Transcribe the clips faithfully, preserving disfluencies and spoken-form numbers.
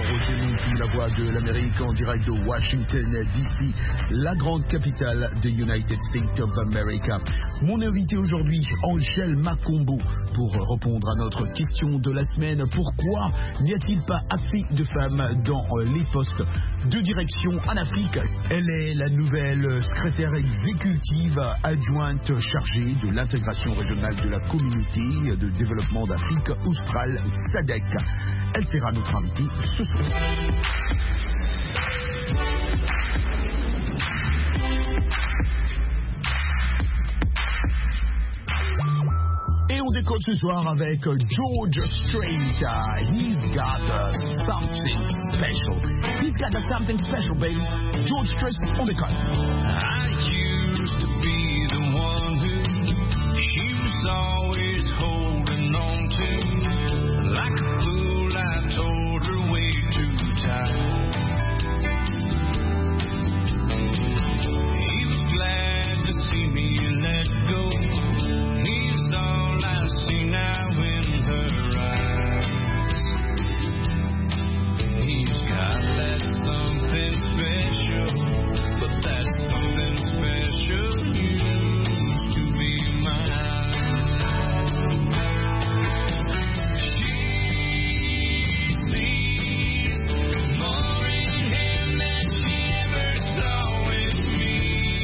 Roger Monkey, la voix de l'Amérique en direct de Washington D C, la grande capitale des United States of America. Mon invité aujourd'hui, Angèle Makombo, pour répondre à notre question de la semaine. Pourquoi n'y a-t-il pas assez de femmes dans les postes de direction en Afrique? Elle est la nouvelle secrétaire exécutive adjointe chargée de l'intégration régionale de la communauté de développement d'Afrique australe, S A D C. Elle sera notre invitée ce soir. Et on décolle ce soir avec George Strait. Uh, he's got uh, something special. He's got uh, something special, baby. George Strait, on décolle. I used to be the one who she was always holding on to. Like a fool, I told her way too tight. He was glad to see me let go. He's all I see now in her eyes. He's got that something special, but that something special used to be mine. She sees more in him than she ever saw in me.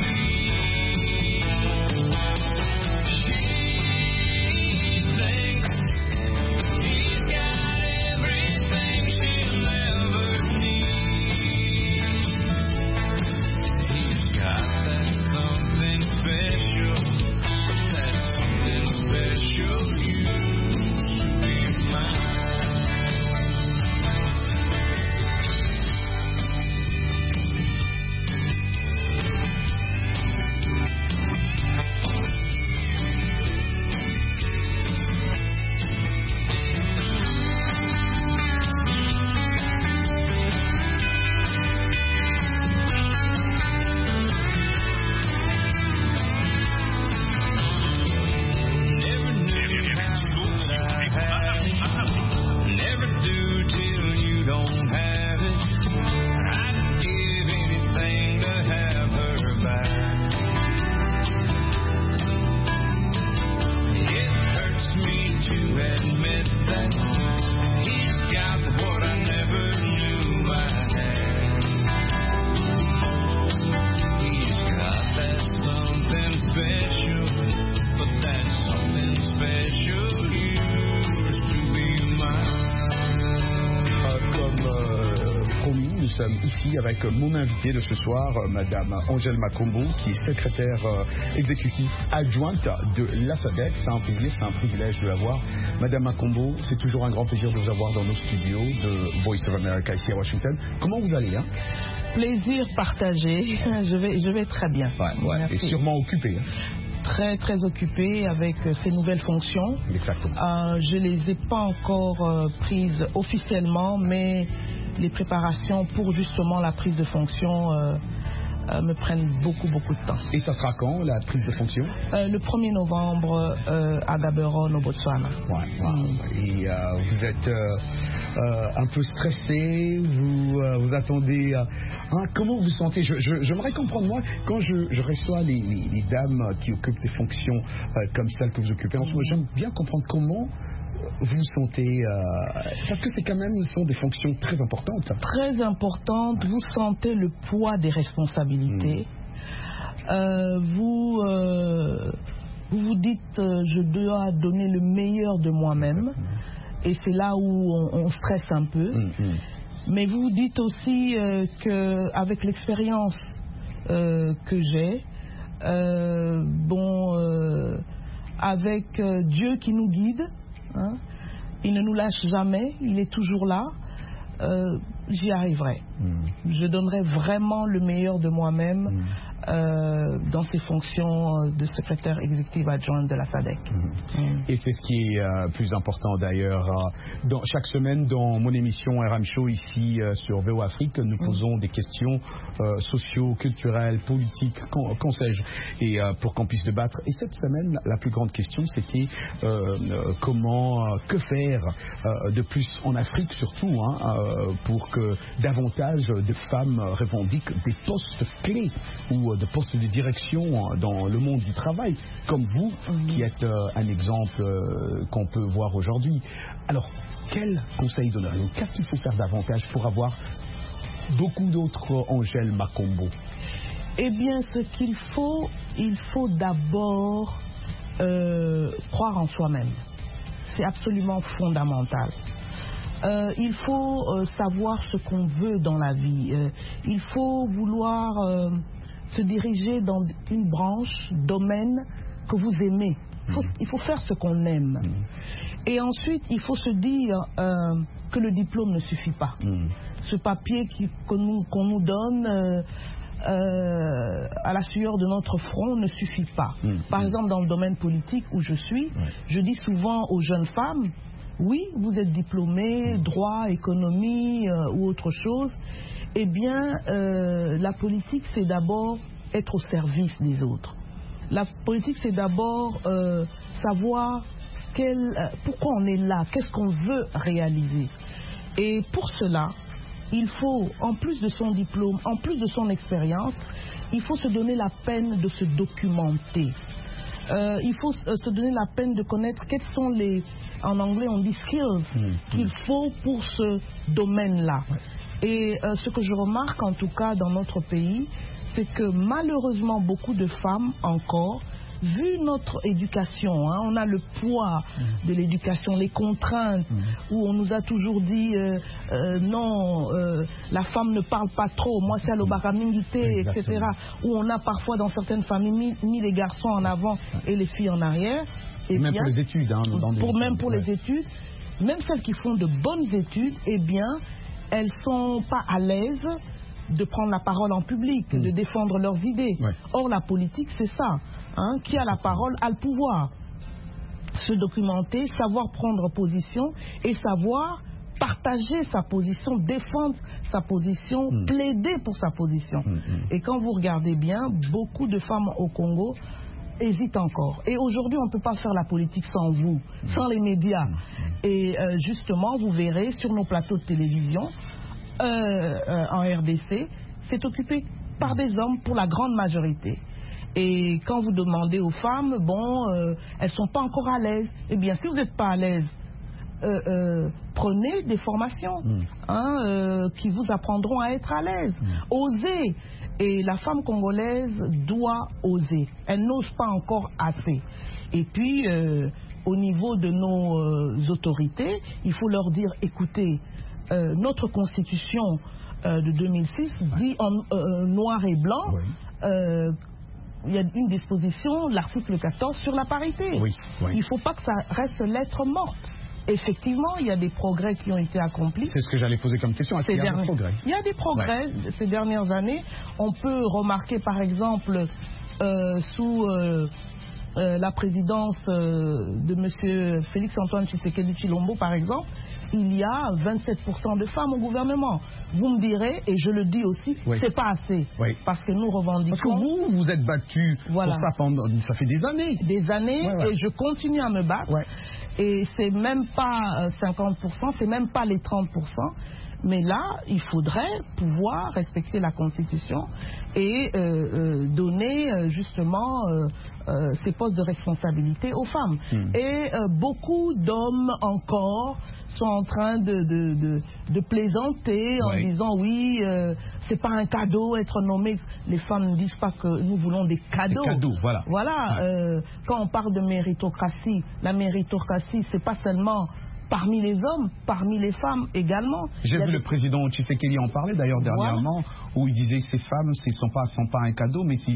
She thinks he's got everything she'll ever need. He's got that something special, that something special used to be mine. Never knew how good I had it. Never do till you don't have it. I'd give anything to have her back. It hurts me to admit that he's got what I never knew I had. He's got that something special, but that something special used to be mine. Euh, Comme euh, promis, nous sommes ici avec mon invité de ce soir, euh, Madame Angèle Makombo, qui est secrétaire euh, exécutive adjointe de l'A S A D C. C'est un plaisir, c'est un privilège de la voir. Madame Makombo, c'est toujours un grand plaisir de vous avoir dans nos studios de Voice of America ici à Washington. Comment vous allez, hein? Plaisir partagé. Je vais, je vais très bien. Ouais, ouais. Et Merci. sûrement occupé, hein? Très, très occupée avec euh, ces nouvelles fonctions. Exactement. Euh, je les ai pas encore euh, prises officiellement, mais les préparations pour justement la prise de fonction euh, euh, me prennent beaucoup, beaucoup de temps. Et ça sera quand, la prise de fonction? Euh, le premier novembre euh, à Gaborone, au Botswana. Ouais, wow. Et euh, vous êtes euh, euh, un peu stressé, vous, euh, vous attendez... euh, hein, comment vous vous sentez? je, je, J'aimerais comprendre, moi, quand je, je reçois les, les, les dames qui occupent des fonctions euh, comme celles que vous occupez en ce moment, j'aime bien comprendre comment vous vous sentez... Euh, parce que c'est quand même, ce sont des fonctions très importantes. Très importante, vous sentez le poids des responsabilités. Mmh. Euh, vous, euh, vous vous dites, euh, je dois donner le meilleur de moi-même. Mmh. Et c'est là où on, on stresse un peu. Mmh. Mais vous vous dites aussi euh, qu'avec l'expérience euh, que j'ai, euh, bon, euh, avec euh, Dieu qui nous guide, hein, il ne nous lâche jamais, il est toujours là, euh, j'y arriverai. Mmh. Je donnerai vraiment le meilleur de moi-même mmh. euh, dans ses fonctions de secrétaire exécutive adjointe de la SADC. Mmh. Mmh. Et c'est ce qui est euh, plus important d'ailleurs. Euh, dans, chaque semaine, dans mon émission R M Show ici euh, sur V O Afrique, nous mmh. posons des questions euh, socio, culturelles, politiques, qu'en sais-je, et euh, pour qu'on puisse débattre. Et cette semaine, la plus grande question, c'était euh, euh, comment, euh, que faire euh, de plus en Afrique surtout, hein, euh, pour que davantage de femmes revendiquent des postes clés ou de postes de direction dans le monde du travail, comme vous, mmh. qui êtes euh, un exemple euh, qu'on peut voir aujourd'hui. Alors, quel conseil donneriez-vous? Qu'est-ce qu'il faut faire davantage pour avoir beaucoup d'autres Angèle Makombo? Eh bien, ce qu'il faut, il faut d'abord euh, croire en soi-même. C'est absolument fondamental. Euh, il faut euh, savoir ce qu'on veut dans la vie. Euh, il faut vouloir euh, se diriger dans une branche, domaine que vous aimez. Il faut, mmh. il faut faire ce qu'on aime. Mmh. Et ensuite, il faut se dire euh, que le diplôme ne suffit pas. Mmh. Ce papier qui, qu'on, nous, qu'on nous donne euh, euh, à la sueur de notre front ne suffit pas. Mmh. Par mmh. exemple, dans le domaine politique où je suis, mmh. je dis souvent aux jeunes femmes, oui, vous êtes diplômée, droit, économie euh, ou autre chose. Eh bien, euh, la politique, c'est d'abord être au service des autres. La politique, c'est d'abord euh, savoir quel, euh, pourquoi on est là, qu'est-ce qu'on veut réaliser. Et pour cela, il faut, en plus de son diplôme, en plus de son expérience, il faut se donner la peine de se documenter. Euh, il faut euh, se donner la peine de connaître quels sont les, en anglais on dit skills, mmh, qu'il mmh. faut pour ce domaine-là. Ouais. Et euh, ce que je remarque en tout cas dans notre pays, c'est que malheureusement beaucoup de femmes encore, vu notre éducation, hein, on a le poids mmh. de l'éducation, les contraintes, mmh. où on nous a toujours dit euh, euh, non, euh, la femme ne parle pas trop, moi c'est à l'obaramingité, et cetera. Où on a parfois dans certaines familles mis, mis les garçons en avant et les filles en arrière. Et même bien, pour les études. Hein, dans pour des... Même pour ouais. les études, même celles qui font de bonnes études, eh bien, elles ne sont pas à l'aise de prendre la parole en public, mmh. de défendre leurs idées. Ouais. Or, la politique, c'est ça. Hein, qui a la parole a le pouvoir. Se documenter, savoir prendre position et savoir partager sa position, défendre sa position, mmh. plaider pour sa position. Mmh. Et quand vous regardez bien, beaucoup de femmes au Congo hésitent encore. Et aujourd'hui, on ne peut pas faire la politique sans vous, mmh. sans les médias. Mmh. Et euh, justement, vous verrez sur nos plateaux de télévision, euh, euh, en R D C, c'est occupé par des hommes pour la grande majorité. Et quand vous demandez aux femmes, bon, euh, elles ne sont pas encore à l'aise. Eh bien, si vous n'êtes pas à l'aise, euh, euh, prenez des formations mmh. hein, euh, qui vous apprendront à être à l'aise. Mmh. Osez. Et la femme congolaise doit oser. Elle n'ose pas encore assez. Et puis, euh, au niveau de nos euh, autorités, il faut leur dire, écoutez, euh, notre constitution euh, de deux mille six dit en euh, noir et blanc, oui. euh, il y a une disposition, l'article quatorze, sur la parité. Oui, oui. Il ne faut pas que ça reste lettre morte. Effectivement, il y a des progrès qui ont été accomplis. C'est ce que j'allais poser comme question. Est-ce qu'il y a des progrès ? Il y a des progrès ouais. ces dernières années. On peut remarquer, par exemple, euh, sous euh, euh, la présidence euh, de M. Félix-Antoine Tshisekedi Tshilombo, par exemple, il y a vingt-sept pour cent de femmes au gouvernement. Vous me direz, et je le dis aussi, oui. c'est pas assez. Oui. Parce que nous revendiquons... Parce que vous, vous êtes battu voilà. pour ça pendant... Ça fait des années. Des années, ouais, ouais. et je continue à me battre. Ouais. Et c'est même pas cinquante pour cent, c'est même pas les trente pour cent. Mais là, il faudrait pouvoir respecter la Constitution et euh, euh, donner euh, justement euh, euh, ces postes de responsabilité aux femmes. Mmh. Et euh, beaucoup d'hommes encore sont en train de, de, de, de plaisanter en oui. disant oui, euh, c'est pas un cadeau être nommé. Les femmes ne disent pas que nous voulons des cadeaux. Des cadeaux, voilà. Voilà. Ouais. Euh, quand on parle de méritocratie, la méritocratie, c'est pas seulement parmi les hommes, parmi les femmes également. J'ai vu des... le président Tshisekedi en parler d'ailleurs dernièrement, voilà. Où il disait ces femmes, ce ne sont pas, sont pas un cadeau, mais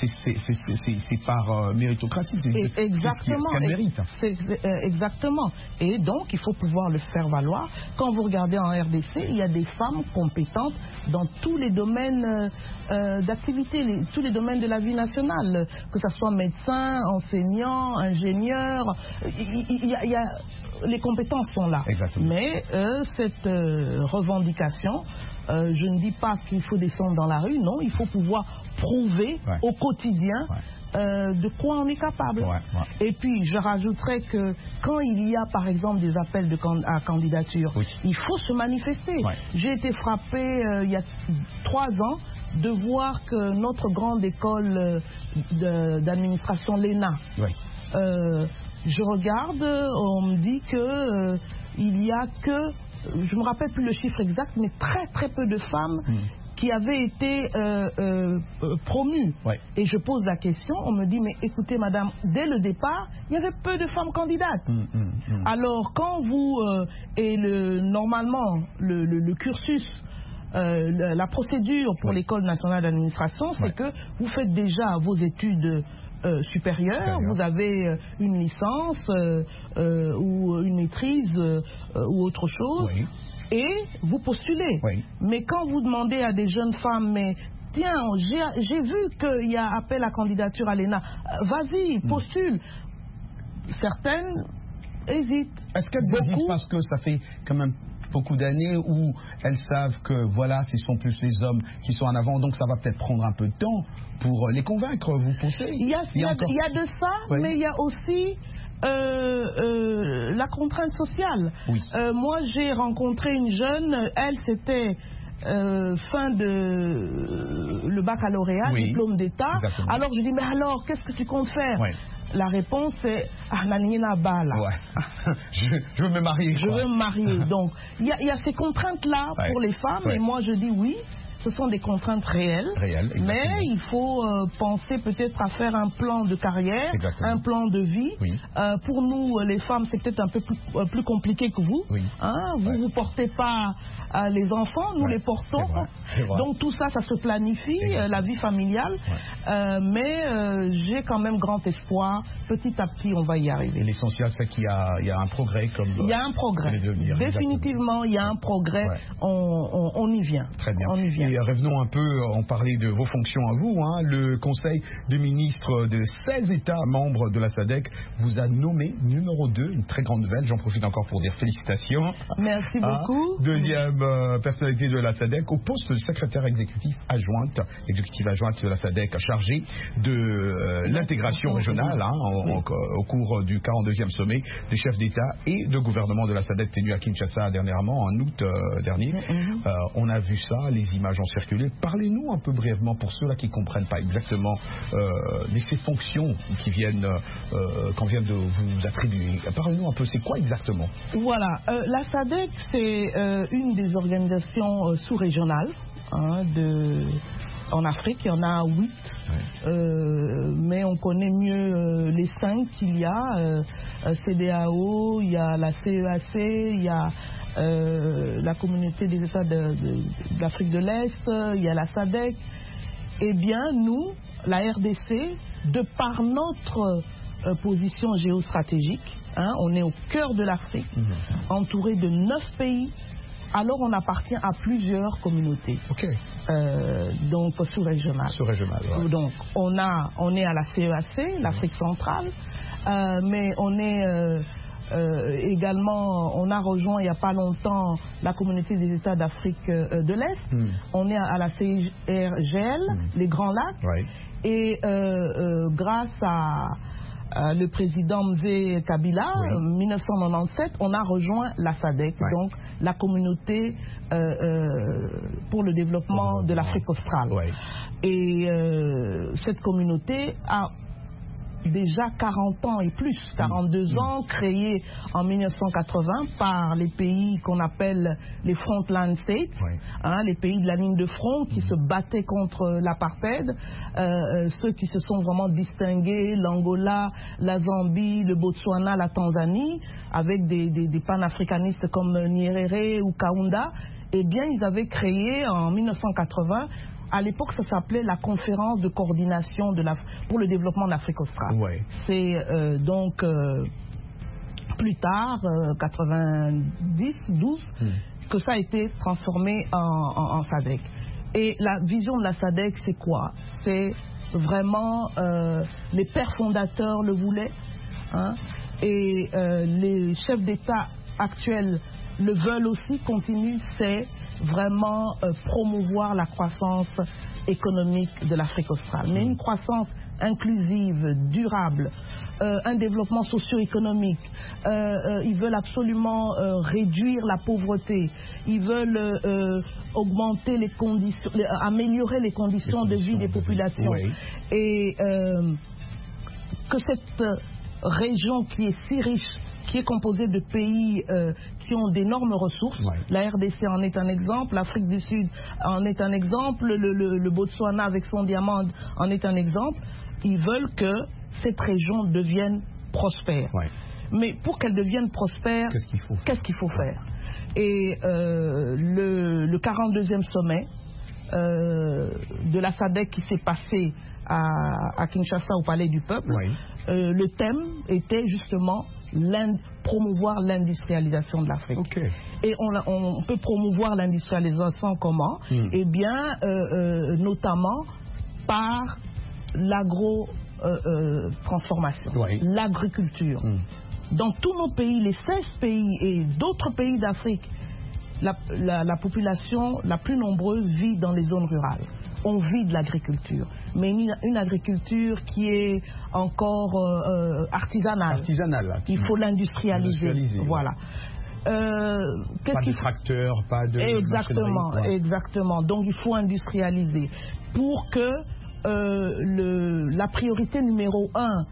c'est par euh, méritocratie, c'est ce qu'elles méritent. C'est, euh, exactement. Et donc, il faut pouvoir le faire valoir. Quand vous regardez en R D C, il y a des femmes compétentes dans tous les domaines euh, d'activité, les, tous les domaines de la vie nationale, que ce soit médecin, enseignant, ingénieur, il, il, y a, il y a, les compétences sont là. Exactement. Mais euh, cette euh, revendication, euh, je ne dis pas qu'il faut descendre dans la rue, non, il faut pouvoir prouver ouais. au quotidien ouais. Euh, de quoi on est capable. Ouais, ouais. Et puis, je rajouterais que quand il y a, par exemple, des appels de can à candidature, oui. il faut se manifester. Ouais. J'ai été frappée euh, il y a trois ans de voir que notre grande école d'administration, l'E N A, ouais. euh, je regarde, on me dit que euh, il y a que, je me rappelle plus le chiffre exact, mais très très peu de femmes mmh. qui avaient été euh, euh, promues. Ouais. Et je pose la question, on me dit, mais écoutez madame, dès le départ, il y avait peu de femmes candidates. Mmh, mmh, mmh. Alors quand vous, euh, et le, normalement, le, le, le cursus, euh, la, la procédure pour ouais. l'école nationale d'administration, c'est ouais. que vous faites déjà vos études Euh, supérieure, vous avez euh, une licence euh, euh, ou une maîtrise euh, ou autre chose, oui. et vous postulez. Oui. Mais quand vous demandez à des jeunes femmes, mais tiens, j'ai vu qu'il y a appel à candidature à l'E N A, vas-y, postule. Mm. Certaines hésitent. Est-ce qu'elles hésitent parce que ça fait quand même beaucoup d'années où elles savent que voilà, ce sont plus les hommes qui sont en avant, donc ça va peut-être prendre un peu de temps pour les convaincre, vous pensez? Il y a, il y a, encore... il y a de ça, oui. mais il y a aussi euh, euh, la contrainte sociale. Oui. Euh, moi, j'ai rencontré une jeune, elle, c'était euh, fin de euh, le baccalauréat, oui. diplôme d'État. Alors, je dis, mais alors, qu'est-ce que tu comptes faire? Oui. La réponse est ah nanina bala. Ouais. je, je veux me marier. Je quoi. veux me marier. Donc il y, y a ces contraintes là ouais. pour les femmes ouais. et moi je dis oui. Ce sont des contraintes réelles, Réelles mais il faut euh, penser peut-être à faire un plan de carrière, exactement. un plan de vie. Oui. Euh, pour nous, les femmes, c'est peut-être un peu plus, euh, plus compliqué que vous. Oui. Hein, vous ne ouais. vous portez pas euh, les enfants, nous ouais. les portons. C'est vrai. C'est vrai. Donc tout ça, ça se planifie, euh, la vie familiale. Ouais. Euh, mais euh, j'ai quand même grand espoir. Petit à petit, on va y arriver. Et l'essentiel, c'est qu'il y a, il y a un progrès. Comme il y a un progrès. Devenir, Définitivement, exactement. il y a un progrès. Ouais. On, on, on y vient. Très bien. On y vient. Et revenons un peu, on parlait de vos fonctions à vous. Hein. Le Conseil des ministres de seize États membres de la SADC vous a nommé numéro deux, une très grande nouvelle. J'en profite encore pour dire félicitations. Merci beaucoup. Hein. Deuxième euh, personnalité de la SADC au poste de secrétaire exécutif adjointe, exécutive adjointe de la SADC, chargée de euh, l'intégration régionale hein, au, oui. au, au cours du quarante-deuxième sommet des chefs d'État et de gouvernement de la SADC tenu à Kinshasa dernièrement, en août euh, dernier. Mm-hmm. euh, on a vu ça, les images ont circulé. Parlez-nous un peu brièvement, pour ceux-là qui ne comprennent pas exactement, euh, de ces fonctions qui viennent, euh, qu'on vient de vous attribuer. Parlez-nous un peu, c'est quoi exactement? Voilà, euh, la SADC, c'est euh, une des organisations euh, sous-régionales hein, de... En Afrique, il y en a huit, ouais. euh, mais on connaît mieux euh, les cinq qu'il y a. Euh, C D A O, il y a la C E A C, il y a euh, la communauté des États de, de, d'Afrique de l'Est, il y a la SADC. Eh bien, nous, la R D C, de par notre euh, position géostratégique, hein, on est au cœur de l'Afrique, mmh. entouré de neuf pays. Alors on appartient à plusieurs communautés. Ok. Euh, donc sous-régionales. Sous-régionales. Ouais. Donc on a, on est à la C E A C, l'Afrique centrale, euh, mais on est euh, euh, également, on a rejoint il n'y a pas longtemps la communauté des États d'Afrique euh, de l'Est. Mm. On est à, à la C I R G L, mm. les Grands Lacs, ouais. et euh, euh, grâce à Euh, le président Mzee Kabila, oui. en mille neuf cent quatre-vingt-dix-sept, on a rejoint la SADC, ouais. donc la communauté euh, euh, pour le développement oh, de l'Afrique australe. Ouais. Et euh, cette communauté a déjà quarante ans et plus, quarante-deux mmh. ans, créé en mille neuf cent quatre-vingts par les pays qu'on appelle les Frontline States, oui. hein, les pays de la ligne de front qui mmh. se battaient contre l'apartheid, euh, ceux qui se sont vraiment distingués, l'Angola, la Zambie, le Botswana, la Tanzanie, avec des, des, des panafricanistes comme Nyerere ou Kaunda. Eh bien, ils avaient créé en mille neuf cent quatre-vingts, à l'époque, ça s'appelait la conférence de coordination de la, pour le développement de l'Afrique australe. Ouais. C'est euh, donc euh, plus tard, euh, quatre-vingt-dix, douze, mmh. que ça a été transformé en, en, en SADC. Et la vision de la SADC, c'est quoi? C'est vraiment, euh, les pères fondateurs le voulaient, hein, et euh, les chefs d'État actuels le veulent aussi, continuent, c'est vraiment euh, promouvoir la croissance économique de l'Afrique australe. Mais une croissance inclusive, durable, euh, un développement socio-économique. Euh, euh, ils veulent absolument euh, réduire la pauvreté. Ils veulent euh, augmenter les conditions, les, améliorer les conditions, les conditions de vie des populations. Oui. Et euh, que cette région qui est si riche, qui est composée de pays euh, qui ont d'énormes ressources. Ouais. La R D C en est un exemple, l'Afrique du Sud en est un exemple, le, le, le Botswana avec son diamant en est un exemple. Ils veulent que cette région devienne prospère. Ouais. Mais pour qu'elle devienne prospère, qu'est-ce qu'il faut, qu'est-ce qu'il faut faire? Et euh, le, le quarante-deuxième sommet euh, de la SADC qui s'est passé à, à Kinshasa au Palais du Peuple, ouais. euh, le thème était justement promouvoir l'industrialisation de l'Afrique. Okay. Et on, on peut promouvoir l'industrialisation comment? mm. Eh bien, euh, euh, notamment par l'agro-transformation, euh, euh, oui. l'agriculture. Mm. Dans tous nos pays, les seize pays et d'autres pays d'Afrique, la, la, la population la plus nombreuse vit dans les zones rurales. On vit de l'agriculture, mais une, une agriculture qui est encore euh, artisanale. Artisanale. Il faut l'industrialiser. Voilà. Euh, pas de tracteurs, pas de exactement, ouais. exactement. Donc il faut industrialiser pour que euh, le, la priorité numéro un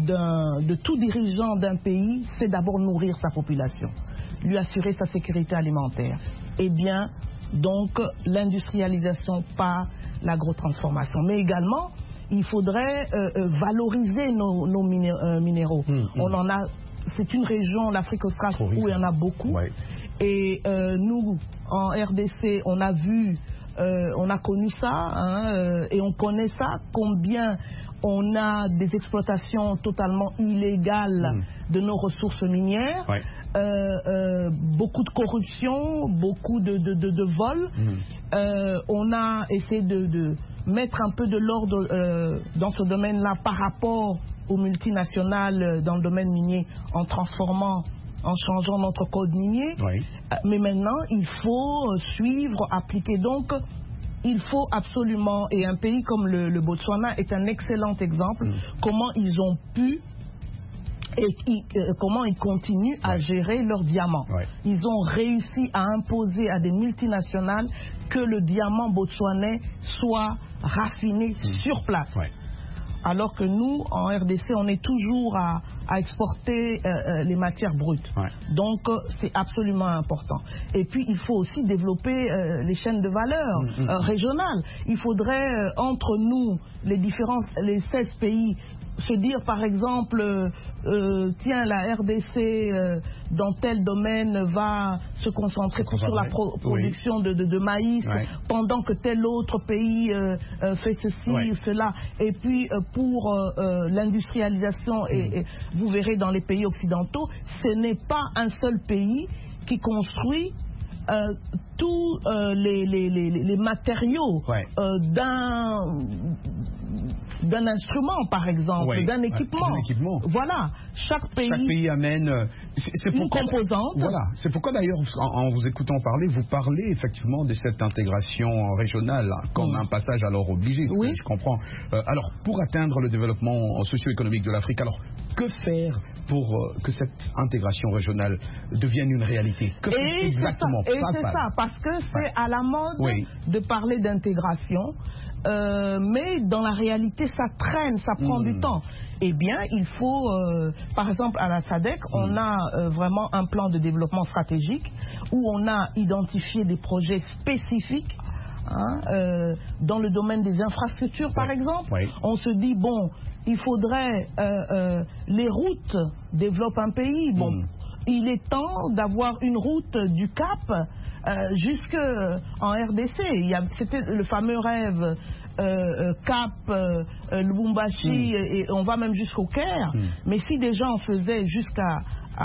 de tout dirigeant d'un pays, c'est d'abord nourrir sa population, lui assurer sa sécurité alimentaire. Eh bien, donc l'industrialisation par l'agrotransformation. Mais également, il faudrait euh, valoriser nos, nos miné euh, minéraux. Mmh, mmh. On en a, c'est une région, l'Afrique australe, où il y en a beaucoup. Ouais. Et euh, nous, en R D C, on a vu, euh, on a connu ça, hein, euh, et on connaît ça, combien on a des exploitations totalement illégales mmh. de nos ressources minières, ouais. euh, euh, beaucoup de corruption, beaucoup de, de, de, de vols. Mmh. Euh, on a essayé de, de mettre un peu de l'ordre euh, dans ce domaine-là par rapport aux multinationales dans le domaine minier en transformant, en changeant notre code minier. Oui. Euh, mais maintenant, il faut suivre, appliquer. Donc, il faut absolument, et un pays comme le, le Botswana est un excellent exemple, mmh. comment ils ont pu et ils, euh, comment ils continuent ouais. à gérer leurs diamants. Ouais. Ils ont réussi à imposer à des multinationales que le diamant botswanais soit raffiné mmh. sur place. Ouais. Alors que nous, en R D C, on est toujours à, à exporter euh, les matières brutes. Ouais. Donc, euh, c'est absolument important. Et puis, il faut aussi développer euh, les chaînes de valeur mmh, mmh. Euh, régionales. Il faudrait, euh, entre nous, les différents, les seize pays, se dire, par exemple, euh, euh, tiens, la R D C, euh, dans tel domaine, va se concentrer sur la pro production oui. de, de, de maïs, ouais. pendant que tel autre pays euh, euh, fait ceci ouais. ou cela. Et puis, euh, pour euh, euh, l'industrialisation, mmh. et, et vous verrez dans les pays occidentaux, ce n'est pas un seul pays qui construit euh, tous euh, les, les, les, les matériaux ouais. euh, d'un d'un instrument, par exemple, oui, d'un équipement. équipement. Voilà. Chaque pays, Chaque pays amène euh, c'est une composante. Voilà. C'est pourquoi d'ailleurs, en, en vous écoutant parler, vous parlez effectivement de cette intégration régionale comme oui. un passage alors obligé, ce oui. que je comprends. Euh, alors, pour atteindre le développement socio-économique de l'Afrique, alors que faire pour euh, que cette intégration régionale devienne une réalité? Que Et exactement ça, Et c'est ça, parce que c'est ouais. à la mode oui. de parler d'intégration. Euh, mais dans la réalité, ça traîne, ça prend mmh. du temps. eh bien, il faut, euh, par exemple, à la SADC, mmh. on a euh, vraiment un plan de développement stratégique où on a identifié des projets spécifiques. Hein, euh, dans le domaine des infrastructures, par ouais. exemple, ouais. on se dit, bon, il faudrait, euh, euh, les routes développent un pays. Bon, mmh. il est temps d'avoir une route du Cap euh, jusque en R D C. C'était le fameux rêve euh, Cap, euh, Lubumbashi, mmh. et, et on va même jusqu'au Caire. Mmh. Mais si déjà on faisait jusqu'à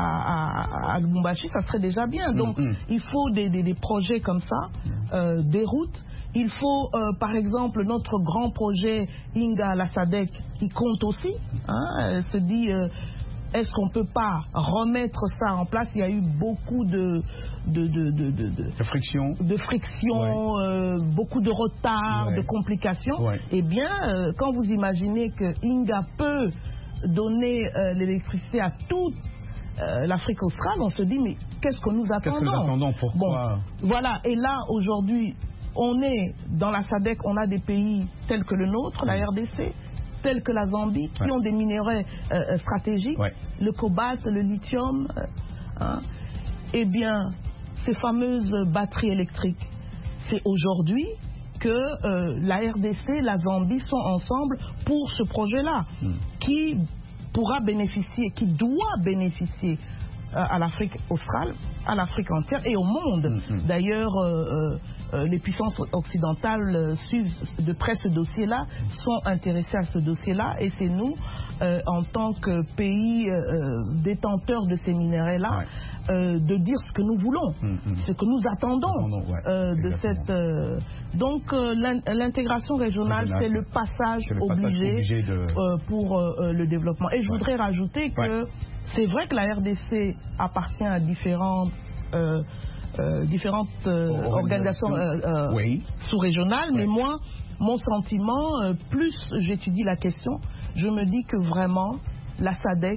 à, à, à Lubumbashi, ça serait déjà bien. Donc, mmh. il faut des, des, des projets comme ça, euh, des routes. Il faut, euh, par exemple, notre grand projet Inga la SADC qui compte aussi. Hein, se dit, euh, est-ce qu'on ne peut pas remettre ça en place? Il y a eu beaucoup de de de de, de, de, de friction, de friction, ouais. euh, beaucoup de retard, ouais. de complications. Ouais. Eh bien, euh, quand vous imaginez que Inga peut donner euh, l'électricité à toute Euh, l'Afrique australe, on se dit mais qu'est-ce que nous attendons? Qu'est-ce que nous attendons? Pourquoi? Bon, voilà, et là aujourd'hui, on est dans la SADC, on a des pays tels que le nôtre, la R D C, tels que la Zambie, qui ouais. ont des minerais euh, stratégiques, ouais. le cobalt, le lithium. Euh, hein. Eh bien, ces fameuses batteries électriques, c'est aujourd'hui que euh, la R D C, la Zambie sont ensemble pour ce projet-là, mm. qui pourra bénéficier, qui doit bénéficier euh, à l'Afrique australe, à l'Afrique entière et au monde. Mm-hmm. D'ailleurs, euh, euh, les puissances occidentales euh, suivent de près ce dossier-là, sont intéressées à ce dossier-là, et c'est nous, euh, en tant que pays euh, détenteurs de ces minéraux-là, ouais. euh, de dire ce que nous voulons, mm-hmm. ce que nous attendons non, non, ouais, euh, de cette... Euh, donc, euh, l'intégration régionale, c'est le passage le obligé, passage obligé de... euh, pour euh, le développement. Et je ouais. voudrais rajouter que ouais. c'est vrai que la R D C appartient à différentes, euh, euh, différentes euh, organisations euh, euh, oui. sous-régionales, oui. mais moi, mon sentiment, euh, plus j'étudie la question, je me dis que vraiment, la SADC,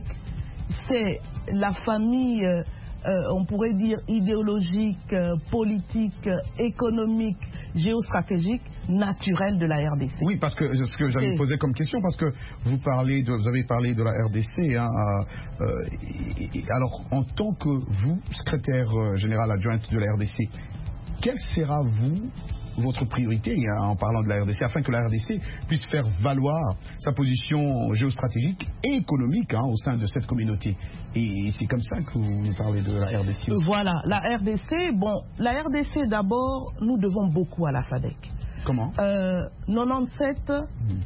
c'est la famille, euh, euh, on pourrait dire idéologique, euh, politique, euh, économique, géostratégique, naturelle de la R D C. Oui, parce que ce que j'allais poser comme question, parce que vous parlez de, vous avez parlé de la R D C. Hein, euh, et, et, alors, en tant que vous, secrétaire général adjoint de la R D C, quelle sera vous votre priorité hein, en parlant de la R D C, afin que la R D C puisse faire valoir sa position géostratégique et économique hein, au sein de cette communauté? Et c'est comme ça que vous parlez de la R D C aussi. Voilà, la R D C, bon, la R D C d'abord, nous devons beaucoup à la SADC. Comment euh, quatre-vingt-dix-sept, hmm.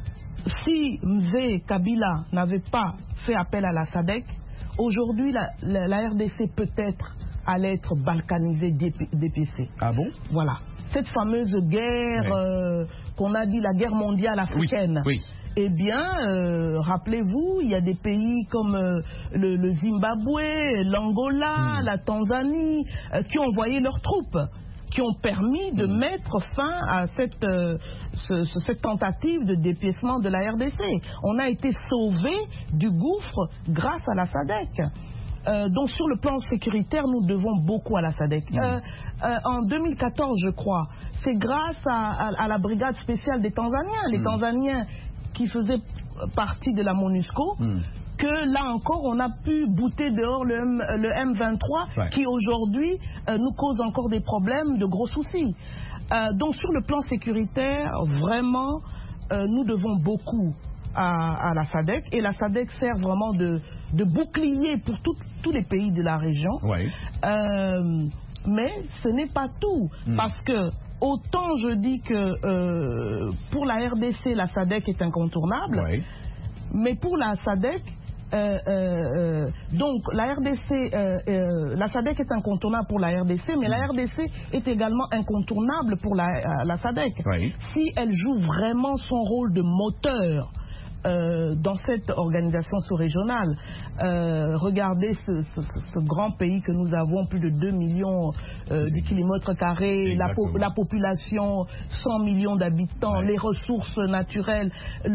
si Mzee Kabila n'avait pas fait appel à la SADC, aujourd'hui la, la, la R D C peut-être allait être balkanisée, dépécée. Ah bon? Voilà. Cette fameuse guerre oui. euh, qu'on a dit la guerre mondiale africaine. Oui, oui. Eh bien, euh, rappelez-vous, il y a des pays comme euh, le, le Zimbabwe, l'Angola, mmh. la Tanzanie, euh, qui ont envoyé leurs troupes, qui ont permis de mmh. mettre fin à cette, euh, ce, ce, cette tentative de dépiècement de la R D C. On a été sauvés du gouffre grâce à la SADC. Euh, donc sur le plan sécuritaire, nous devons beaucoup à la SADC. Mmh. Euh, euh, en deux mille quatorze, je crois, c'est grâce à, à, à la brigade spéciale des Tanzaniens, les mmh. Tanzaniens qui faisaient partie de la MONUSCO, mmh. que là encore on a pu bouter dehors le, M, le M vingt-trois ouais. qui aujourd'hui euh, nous cause encore des problèmes, de gros soucis. Euh, donc sur le plan sécuritaire, vraiment, euh, nous devons beaucoup à, à la SADC, et la SADC sert vraiment de, de bouclier pour tout, tous les pays de la région. Ouais. Euh, mais ce n'est pas tout, mmh. parce que autant je dis que euh, pour la R D C, la SADC est incontournable, ouais. mais pour la SADC, euh, euh, donc la R D C, euh, euh, la SADC est incontournable pour la R D C, mais mmh. la R D C est également incontournable pour la, la SADC. Ouais. Si elle joue vraiment son rôle de moteur Euh, dans cette organisation sous-régionale, euh, regardez ce, ce, ce grand pays que nous avons, plus de deux millions euh, de kilomètres carrés, la, po la population, cent millions d'habitants, ouais. les ressources naturelles,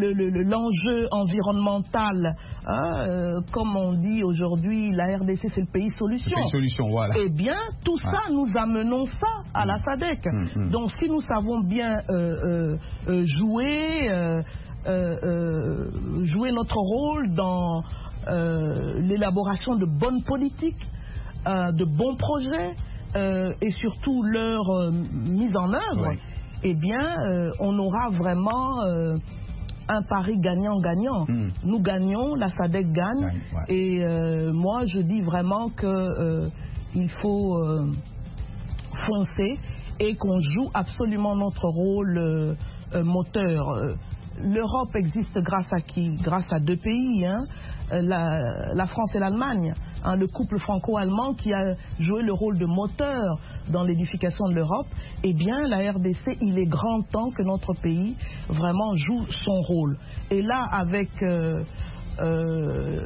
l'enjeu le, le, environnemental, hein, euh, comme on dit aujourd'hui, la R D C c'est le pays solution. Le pays solution, voilà. Eh bien, tout ça, ouais. nous amenons ça à mmh. la SADC. Mmh, mmh. Donc, si nous savons bien euh, euh, jouer, euh, euh, euh, jouer notre rôle dans euh, l'élaboration de bonnes politiques, euh, de bons projets euh, et surtout leur euh, mise en œuvre, oui. eh bien, euh, on aura vraiment euh, un pari gagnant-gagnant. Mm. Nous gagnons, la SADC gagne, ouais, ouais. et euh, moi, je dis vraiment que euh, il faut euh, foncer et qu'on joue absolument notre rôle euh, euh, moteur. L'Europe existe grâce à qui? Grâce à deux pays, hein, la, la France et l'Allemagne, hein, le couple franco-allemand qui a joué le rôle de moteur dans l'édification de l'Europe. Eh bien, la R D C, il est grand temps que notre pays vraiment joue son rôle. Et là, avec euh, euh,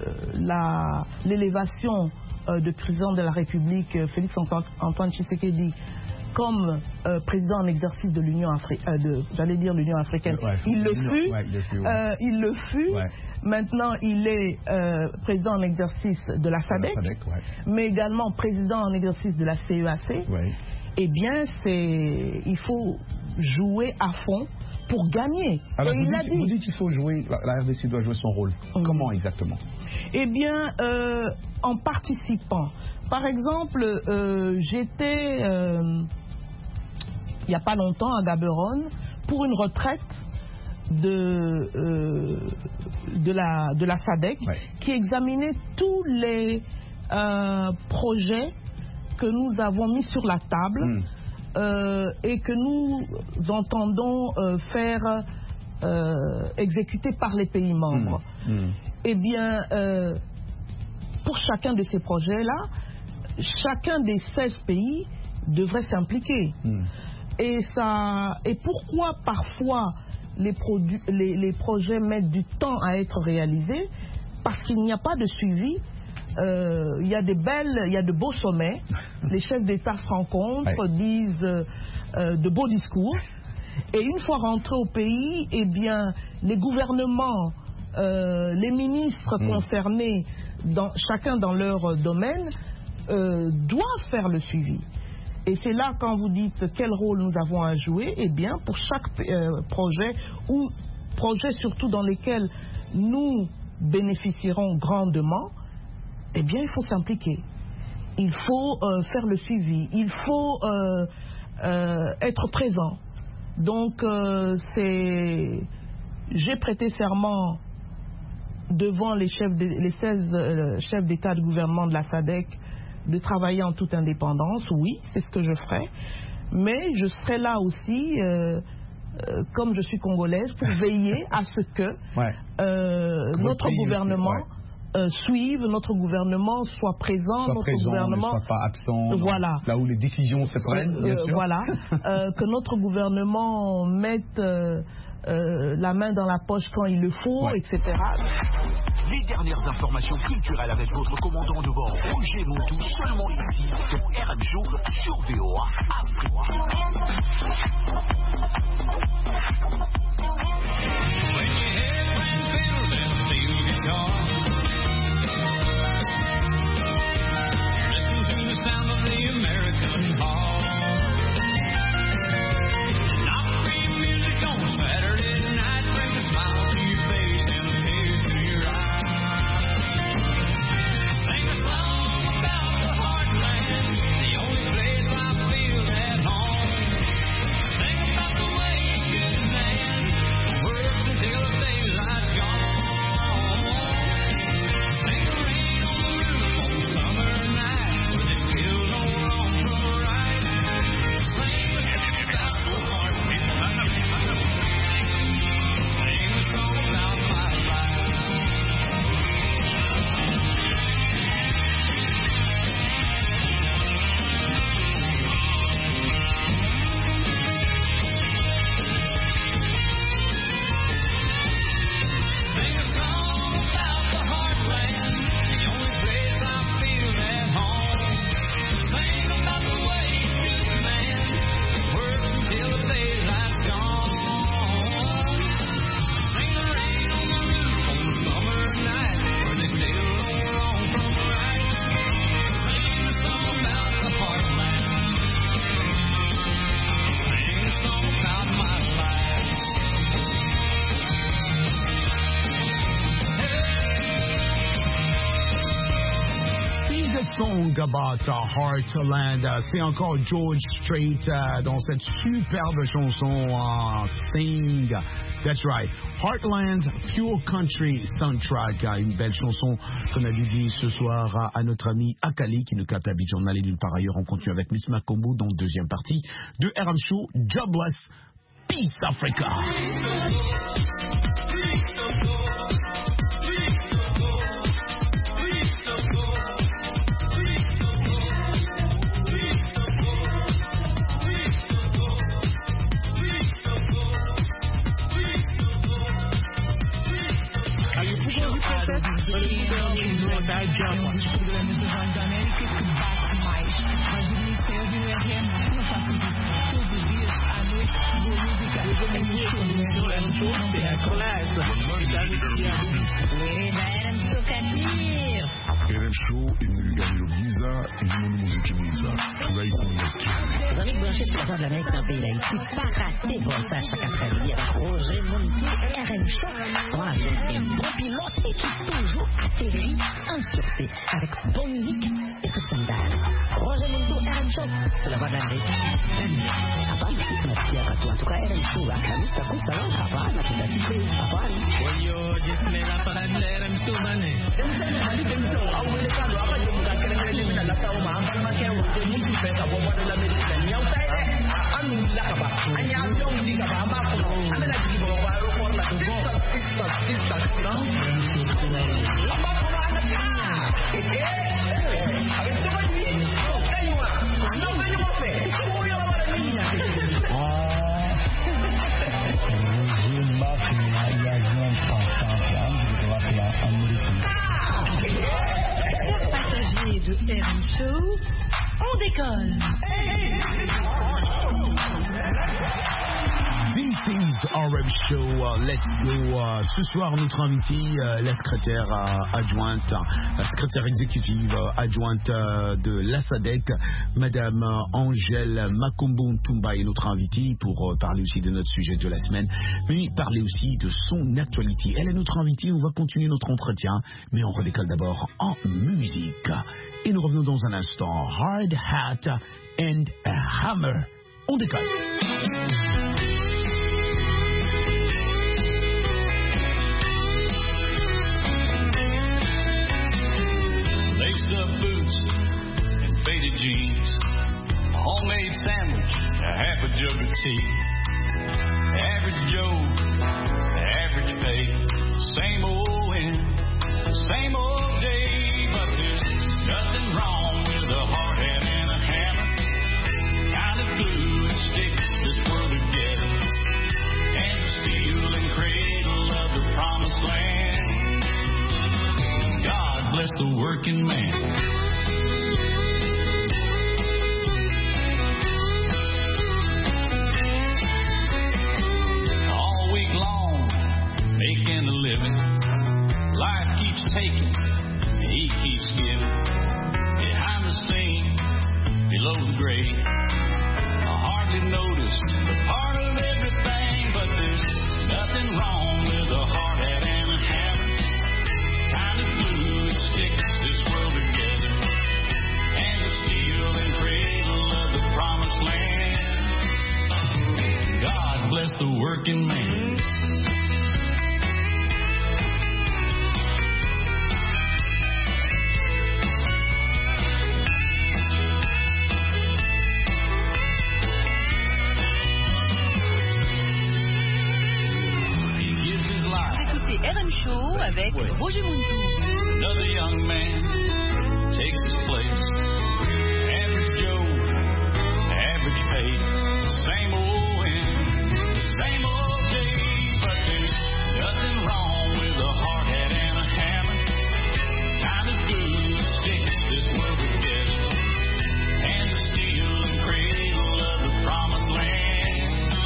l'élévation euh, du président de la République, Félix Antoine Tshisekedi, comme euh, président en exercice de l'Union africaine, euh, j'allais dire l'Union africaine, ouais, il, le fut, ouais, il le fut, ouais. euh, il le fut. Ouais. Maintenant, il est euh, président en exercice de la SADC, la SADC ouais. mais également président en exercice de la C E A C. Ouais. Eh bien, c'est, il faut jouer à fond pour gagner. Alors, Et vous, il dites, a dit, vous dites qu'il faut jouer, la, la R D C doit jouer son rôle. Mmh. Comment exactement? Eh bien, euh, en participant. Par exemple, euh, j'étais... Euh, il n'y a pas longtemps à Gaborone pour une retraite de, euh, de, la, de la SADC ouais. qui examinait tous les euh, projets que nous avons mis sur la table mm. euh, et que nous entendons euh, faire euh, exécuter par les pays membres. Mm. Mm. Eh bien, euh, pour chacun de ces projets-là, chacun des seize pays devrait s'impliquer. Mm. Et, ça, et pourquoi parfois les, produits, les, les projets mettent du temps à être réalisés? Parce qu'il n'y a pas de suivi. Euh, il y a des belles, il y a de beaux sommets. Les chefs d'État se rencontrent, ouais. disent euh, de beaux discours. Et une fois rentrés au pays, eh bien, les gouvernements, euh, les ministres mmh. concernés, dans, chacun dans leur domaine, euh, doivent faire le suivi. Et c'est là, quand vous dites quel rôle nous avons à jouer, eh bien, pour chaque euh, projet, ou projet surtout dans lesquels nous bénéficierons grandement, eh bien, il faut s'impliquer. Il faut euh, faire le suivi. Il faut euh, euh, être présent. Donc, euh, c'est... j'ai prêté serment devant les, chefs de... les seize euh, chefs d'État de gouvernement de la SADC de travailler en toute indépendance, oui, c'est ce que je ferai, mais je serai là aussi, euh, euh, comme je suis congolaise, pour veiller à ce que ouais. euh, notre pays, gouvernement ouais. euh, suive, notre gouvernement soit présent, soit notre présent, gouvernement ne soit pas absent, voilà. là où les décisions se prennent, bien euh, sûr. Voilà, euh, que notre gouvernement mette euh, euh, la main dans la poche quand il le faut, ouais. et cetera. Les dernières informations culturelles avec votre commandant de bord Roger Moutou, seulement ici sur R M Show sur V O A Afrique. Sing song about uh, Heartland. Uh, c'est encore George Strait uh, dans cette superbe chanson uh, Sing. That's right. Heartland, Pure Country Soundtrack. Uh, une belle chanson qu'on a dédiée ce soir uh, à notre ami Akali qui nous capte à Abidjan. Allez nulle part ailleurs. On continue avec Miss Makombo dans la deuxième partie de R M Show. Jobless. Peace Africa. R M Show, Imulgano Giza, Imunu Musique Giza. Ray Connect. Vous avez branché sur la voie de l'Amérique dans le pays d'Haïti. Pas rater votre à chaque après-midi avec Roger Mountou et R M Show. Avec des bons pilotes et qui toujours atterrit en sûreté avec bonne musique et tout standard. Roger Mountou, R M Show, c'est la voie de l'Amérique. Avant, il y a une pierre à toi. En tout cas, R M Show, à la liste, à coup, ça va, avant, la publicité, avant. Oyo, just me la para de R M Show, mané. De R M Show, on décolle. This is R M Show, uh, let's go. Uh, ce soir, notre invité, uh, la secrétaire uh, adjointe, la secrétaire exécutive uh, adjointe uh, de l'A S A D C, Madame uh, Angèle Makombo Ntumba est notre invitée pour uh, parler aussi de notre sujet de la semaine, mais parler aussi de son actualité. Elle est notre invitée, on va continuer notre entretien, mais on redécolle d'abord en musique. Et nous revenons dans un instant. Hard Hat and a Hammer. On décolle. Lace-up boots and faded jeans, a homemade sandwich, a half a jug of tea. Average Joe, average pay, same old end, same old day, but there's nothing wrong with a hard hat and a hammer. Kind of glue that sticks this world together, and the steel and cradle of the promised land. God bless the working man. All week long, making a living. Life keeps taking, he keeps giving. Behind the scene, below the grave, I hardly notice the part of everything, but there's nothing wrong with a hard hat and a hammer. Kind of glue that sticks this world together, and the steel and cradle of the promised land. God bless the working man. R M Show avec Roger Mountou. Another young man takes his place. Average Joe, average pay, same old end, same old day. But there's nothing wrong with a hard hat and a hammer. Kind of glue that sticks this world together, and the steel and cradle of the promised land.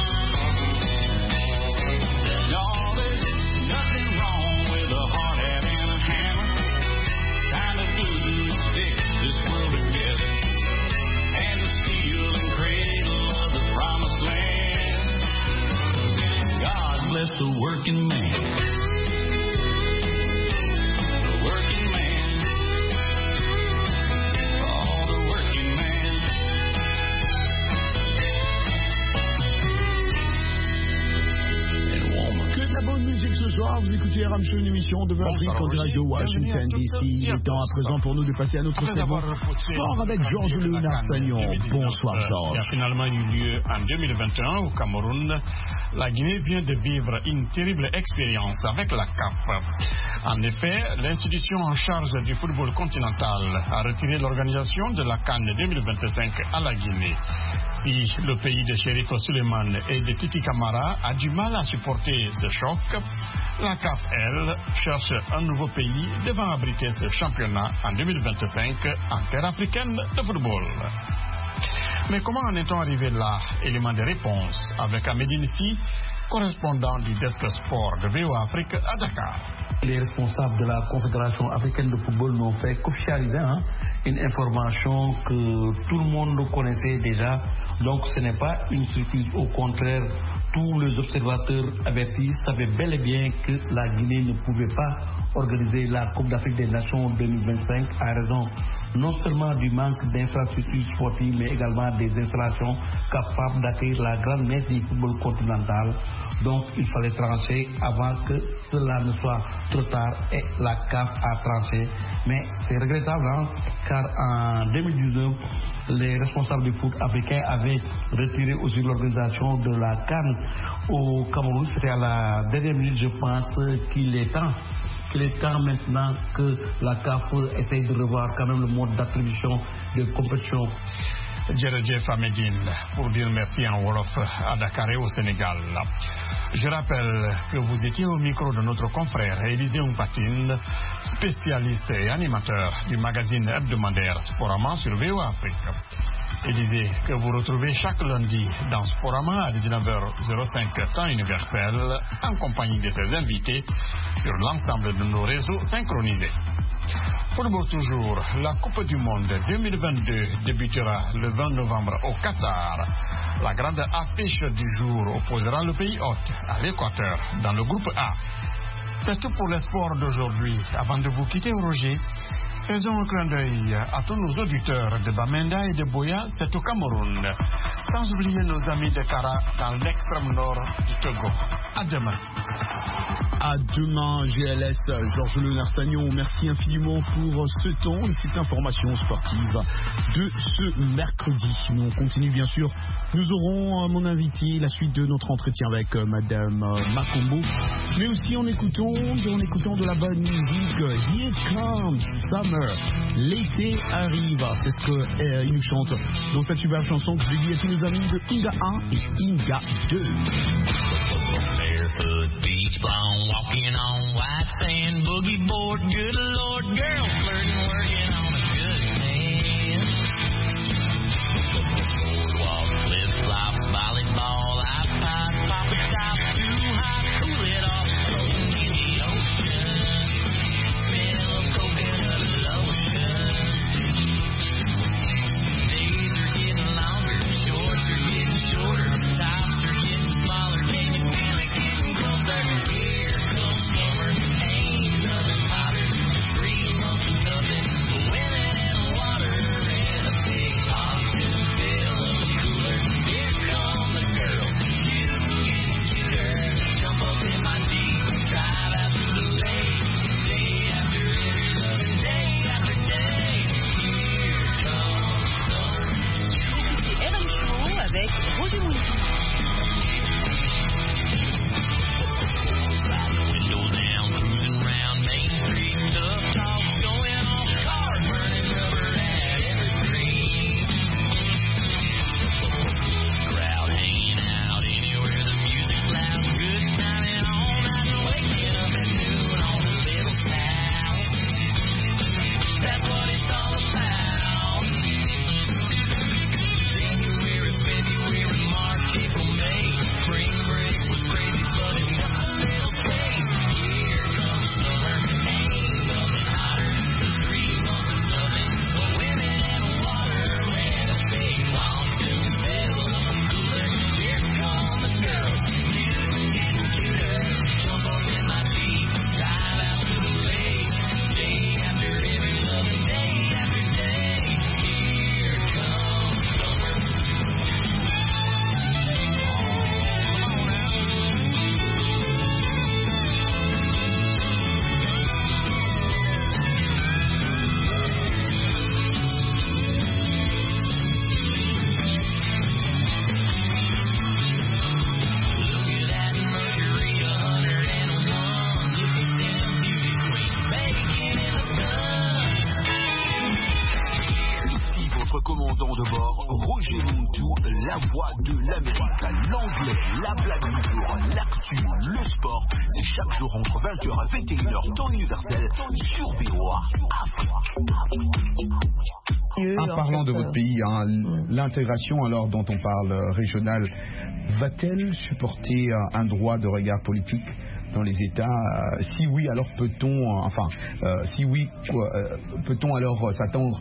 No, there's nothing wrong with a hard hat and a hammer. Kind of glue that sticks this world together, and the steel and cradle of the promised land. God bless the working man. The working man. bonsoir, vous écoutez R M Show, une émission de l'Afrique en direct de Washington D C. Il est temps à présent pour nous de passer à notre segment sport avec Georges Léonard Sagnon. Bonsoir Georges. Il a finalement eu lieu en deux mille vingt et un au Cameroun. La Guinée vient de vivre une terrible expérience avec la C A F. En effet, l'institution en charge du football continental a retiré l'organisation de la CAN deux mille vingt-cinq à la Guinée. Si le pays de Sheriff Suleiman et de Titi Camara a du mal à supporter ce choc, la C A F, elle, cherche un nouveau pays devant abriter ce championnat en deux mille vingt-cinq en terre africaine de football. Mais comment en est-on arrivé là? Élément de réponse avec Amédine Si, correspondant du Desk Sport de V O A Afrique à Dakar. Les responsables de la Confédération africaine de football n'ont fait qu'officialiser hein, une information que tout le monde connaissait déjà. Donc ce n'est pas une surprise, au contraire, tous les observateurs avertis savaient bel et bien que la Guinée ne pouvait pas organiser la Coupe d'Afrique des Nations deux mille vingt-cinq à raison non seulement du manque d'infrastructures sportives mais également des installations capables d'accueillir la grande messe du football continental. Donc il fallait trancher avant que cela ne soit trop tard et la C A F a tranché. Mais c'est regrettable hein, car en deux mille dix-neuf, les responsables du foot africain avaient retiré aussi l'organisation de la CAN au Cameroun. C'était à la dernière minute, je pense qu'il est temps. Il est temps maintenant que la C A F essaye de revoir quand même le mode d'attribution de compétition. Djeredjef Amédine, pour dire merci en Wolof à Dakar et au Sénégal. Je rappelle que vous étiez au micro de notre confrère Élisée Mpatine, spécialiste et animateur du magazine hebdomadaire Sporama sur V O A Afrique. Élisée, que vous retrouvez chaque lundi dans Sporama à dix-neuf heures cinq temps universel, en compagnie de ses invités sur l'ensemble de nos réseaux synchronisés. Football toujours, la Coupe du Monde deux mille vingt-deux débutera le vingt novembre au Qatar. La grande affiche du jour opposera le pays hôte à l'Équateur dans le groupe A. C'est tout pour les sports d'aujourd'hui. Avant de vous quitter, Roger, faisons un clin d'œil à tous nos auditeurs de Bamenda et de Boya, c'est au Cameroun. Sans oublier nos amis de Kara dans l'extrême nord du Togo. À demain. À demain, G L S, Georges Léonard Sagnon, merci infiniment pour ce temps et cette information sportive de ce mercredi. Nous on continue bien sûr. Nous aurons mon invité, la suite de notre entretien avec euh, Madame euh, Makombo, mais aussi en écoutant, en écoutant de la bonne musique. Here comes summer, l'été arrive. C'est ce qu'il euh, nous chante dans cette superbe chanson que je dédie à tous nos amis de Inga un et Inga deux. Barefoot beach bum walking on white sand, boogie board, good Lord, girl flirting, working on a good man. Boardwalk, flip flops, volleyball, iPod, pop it top, too hot, cool it off, floating in the ocean. Smell of coconut lotion. Days are getting longer, shorts are getting shorter, tops are getting smaller, can you feel it getting closer? Here comes summer, ain't nothing hotter than three months of nothing. When La blague du jour, l'actu, le sport, c'est chaque jour entre vingt heures et vingt et une heures, temps universel, sur V O A En parlant de votre pays, hein, l'intégration alors dont on parle euh, régionale, va-t-elle supporter euh, un droit de regard politique dans les États? euh, Si oui, alors peut-on, euh, enfin, euh, si oui, quoi, euh, peut-on alors euh, s'attendre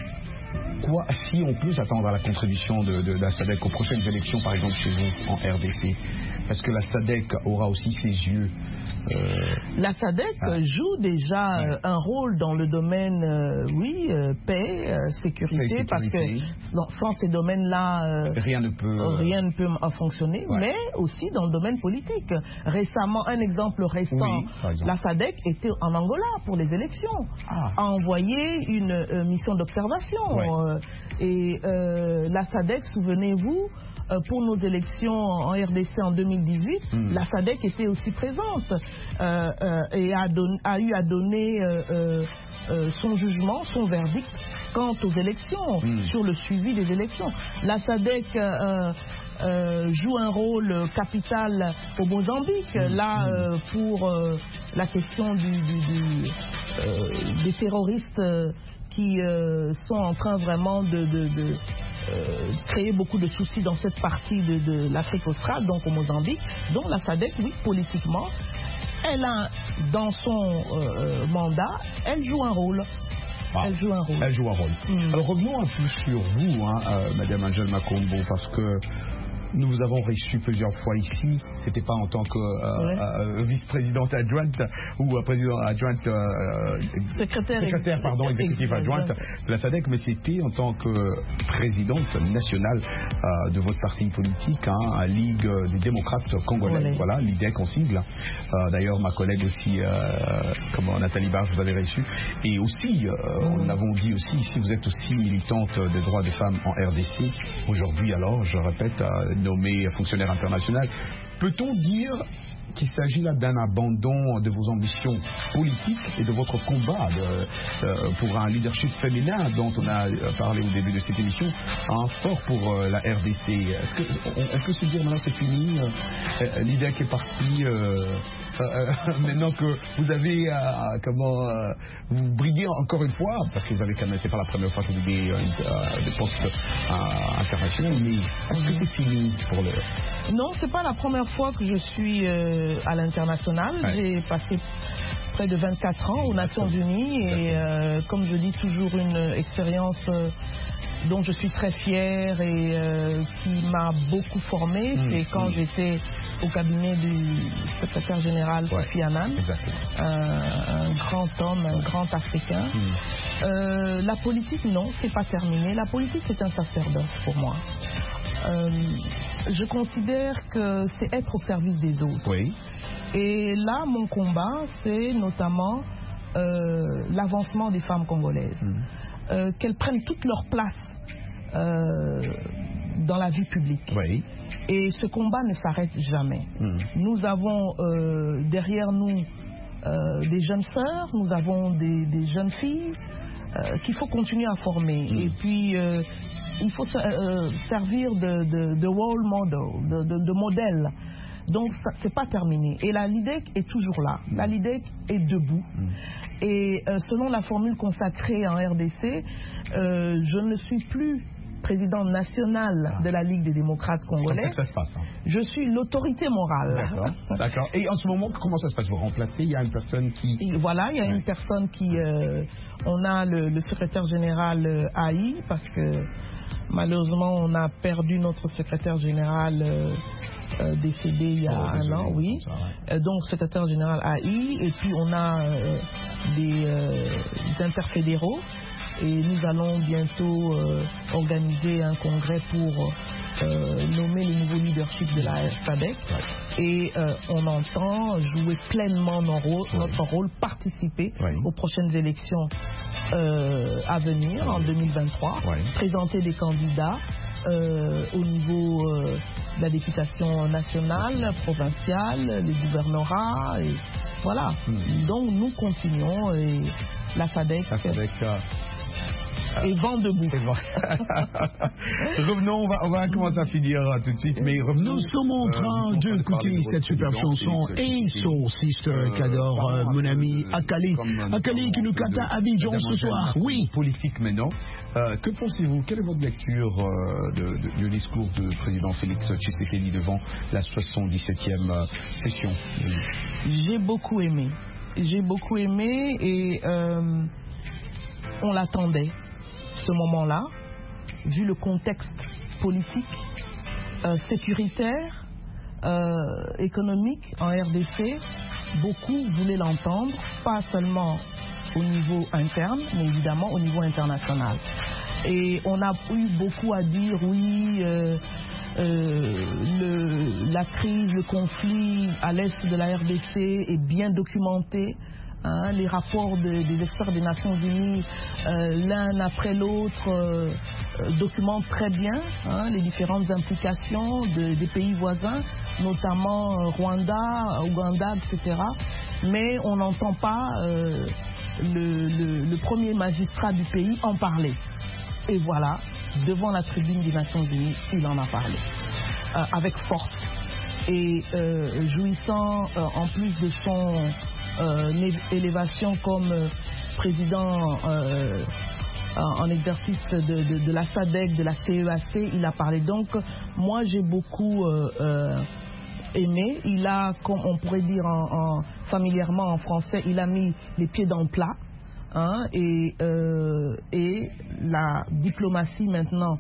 quoi, si on peut s'attendre à la contribution de, de, de la SADC aux prochaines élections, par exemple chez vous en R D C? Est-ce que la SADC aura aussi ses yeux euh... La SADC ah. joue déjà ouais. euh, un rôle dans le domaine, euh, oui, euh, paix, euh, sécurité, sécurité, parce que dans, sans ces domaines-là, euh, rien ne peut, euh... rien ne peut fonctionner, ouais. mais aussi dans le domaine politique. Récemment, un exemple récent, oui, la SADC était en Angola pour les élections, ah. a envoyé une euh, mission d'observation. Ouais. Euh, et euh, la SADC, souvenez-vous, Euh, pour nos élections en R D C en deux mille dix-huit, mmh. la SADC était aussi présente euh, euh, et a, don, a eu à donner euh, euh, euh, son jugement, son verdict quant aux élections, mmh. sur le suivi des élections. La SADC euh, euh, joue un rôle capital au Mozambique, mmh. là euh, pour euh, la question du, du, du, euh, des terroristes euh, qui euh, sont en train vraiment de... de, de Euh, créer beaucoup de soucis dans cette partie de, de l'Afrique australe, donc au Mozambique. Donc la SADC, oui, politiquement, elle a dans son euh, mandat, elle joue un rôle. Ah, elle joue un rôle. Elle joue un rôle. Mm. Alors revenons un peu sur vous, hein, euh, Madame Angèle Makombo, parce que nous vous avons reçu plusieurs fois ici. C'était pas en tant que euh, ouais. euh, vice-présidente adjointe ou euh, présidente adjointe, euh, secrétaire, secrétaire pardon, exécutive adjointe de la SADC, mais c'était en tant que présidente nationale euh, de votre parti politique, hein, à Ligue des démocrates congolais. Ouais. Voilà, l'I D E C en sigle. Euh, D'ailleurs, ma collègue aussi, euh, comme Nathalie Barge, vous avez reçu. Et aussi, euh, mmh. nous l'avons dit aussi, ici, vous êtes aussi militante des droits des femmes en R D C. Aujourd'hui, alors, je répète, euh, nommé fonctionnaire international. Peut-on dire qu'il s'agit là d'un abandon de vos ambitions politiques et de votre combat de, euh, pour un leadership féminin dont on a parlé au début de cette émission, un fort pour euh, la R D C? Est-ce qu'on on peut se dire maintenant c'est fini, euh, l'idée qui est partie euh, euh, maintenant que vous avez euh, comment euh, vous briguez encore une fois, parce que vous avez quand même, c'est pas la première fois que vous briguez euh, euh, des postes euh, internationaux, mais est-ce que c'est fini pour le... Non, c'est pas la première fois que je suis euh, à l'international. Ouais. J'ai passé près de vingt-quatre ans aux Nations Unies et euh, comme je dis toujours, une expérience euh, dont je suis très fière et euh, qui m'a beaucoup formée. Mmh, c'est quand mmh. j'étais au cabinet du secrétaire général Kofi ouais, Annan, euh, un grand homme, un grand Africain. Mmh. Euh, la politique, non, c'est pas terminé. La politique, c'est un sacerdoce pour moi. Euh, je considère que c'est être au service des autres. Oui. Et là, mon combat, c'est notamment euh, l'avancement des femmes congolaises. Mmh. Euh, qu'elles prennent toute leur place euh, dans la vie publique. Oui. Et ce combat ne s'arrête jamais. Mmh. Nous avons euh, derrière nous euh, des jeunes sœurs, nous avons des, des jeunes filles euh, qu'il faut continuer à former. Mmh. Et puis, euh, il faut euh, servir de, de, de role model, de, de, de modèle. Donc, ce n'est pas terminé. Et la L I D E C est toujours là. La L I D E C est debout. Mmh. Et euh, selon la formule consacrée en R D C, euh, je ne suis plus président national ah. de la Ligue des démocrates congolais. Comment ça se passe, hein? Je suis l'autorité morale. D'accord. D'accord. Et en ce moment, comment ça se passe? Vous remplacez? Il y a une personne qui... Et voilà, il y a ouais. une personne qui... Euh, on a le, le secrétaire général euh, A I, parce que malheureusement, on a perdu notre secrétaire général euh, euh, décédé il y a oh, un désolé, an, oui. Ça, ouais. euh, donc, secrétaire général A I, et puis on a euh, des, euh, des interfédéraux. Et nous allons bientôt euh, organiser un congrès pour euh, nommer le nouveau leadership de la SADC. Et euh, on entend jouer pleinement nos rôles, oui. notre rôle, participer oui. aux prochaines élections euh, à venir oui. en deux mille vingt-trois, oui. présenter des candidats euh, au niveau euh, de la députation nationale, provinciale, les gouvernorats. Et voilà. Hmm. Donc nous continuons et la SADC... La SADC et vent debout. Revenons, on va, on va commencer à finir euh, tout de suite, mais revenons. Nous sommes en train euh, d'écouter cette super chanson et son sister qu'adore euh, mon ami Akali. Akali qui nous cante à Abidjan ce soir. Oui. Politique maintenant. Euh, que pensez-vous? Quelle est votre lecture euh, de, de, du discours du président Félix Tshisekedi devant la soixante-dix-septième euh, session? J'ai beaucoup aimé. J'ai beaucoup aimé et euh, on l'attendait, ce moment-là, vu le contexte politique, euh, sécuritaire, euh, économique en R D C. Beaucoup voulaient l'entendre, pas seulement au niveau interne, mais évidemment au niveau international. Et on a eu beaucoup à dire, oui, euh, euh, le, la crise, le conflit à l'est de la R D C est bien documenté. Hein, les rapports de, des experts des Nations Unies, euh, l'un après l'autre, euh, euh, documentent très bien hein, les différentes implications de, des pays voisins, notamment euh, Rwanda, Ouganda, et cetera. Mais on n'entend pas euh, le, le, le premier magistrat du pays en parler. Et voilà, devant la tribune des Nations Unies, il en a parlé, euh, avec force. Et euh, jouissant euh, en plus de son euh, élévation comme euh, président euh, en exercice de, de, de la S A D C, de la C E A C, il a parlé. Donc moi j'ai beaucoup euh, euh, aimé. Il a, comme on pourrait dire en, en, familièrement en français, il a mis les pieds dans le plat. Hein, et, euh, et la diplomatie maintenant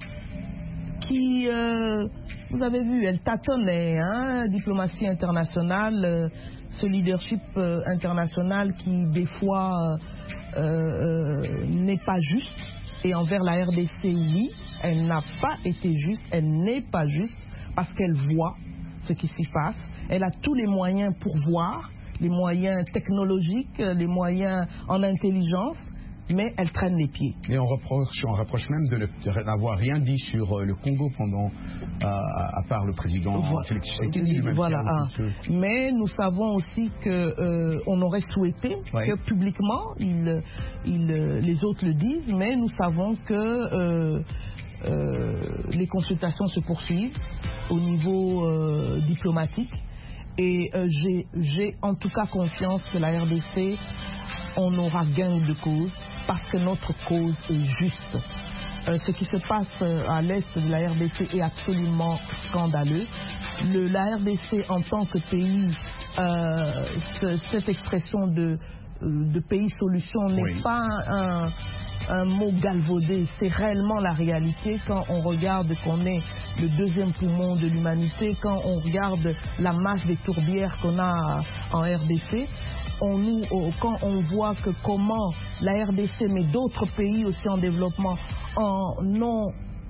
qui, euh, vous avez vu, elle tâtonnait, hein, diplomatie internationale, euh, ce leadership euh, international qui des fois euh, euh, n'est pas juste, et envers la R D C, oui, elle n'a pas été juste, elle n'est pas juste parce qu'elle voit ce qui s'y passe, elle a tous les moyens pour voir, les moyens technologiques, les moyens en intelligence, mais elle traîne les pieds. Et on reproche, on reproche même de, de n'avoir rien dit sur euh, le Congo pendant, euh, à part le président voilà. Félix Tshisekedi. Voilà. Ah. Que... Mais nous savons aussi que euh, on aurait souhaité ouais. que publiquement, il, il, les autres le disent, mais nous savons que euh, euh, les consultations se poursuivent au niveau euh, diplomatique. Et euh, j'ai en tout cas confiance que la R D C, on aura gain de cause parce que notre cause est juste. Euh, ce qui se passe euh, à l'est de la R D C est absolument scandaleux. Le, la R D C en tant que pays, euh, ce, cette expression de, de pays solution n'est oui. pas un, un mot galvaudé, c'est réellement la réalité quand on regarde qu'on est le deuxième poumon de l'humanité, quand on regarde la masse des tourbières qu'on a en R D C, on nous, quand on voit que comment la R D C mais d'autres pays aussi en développement en, non,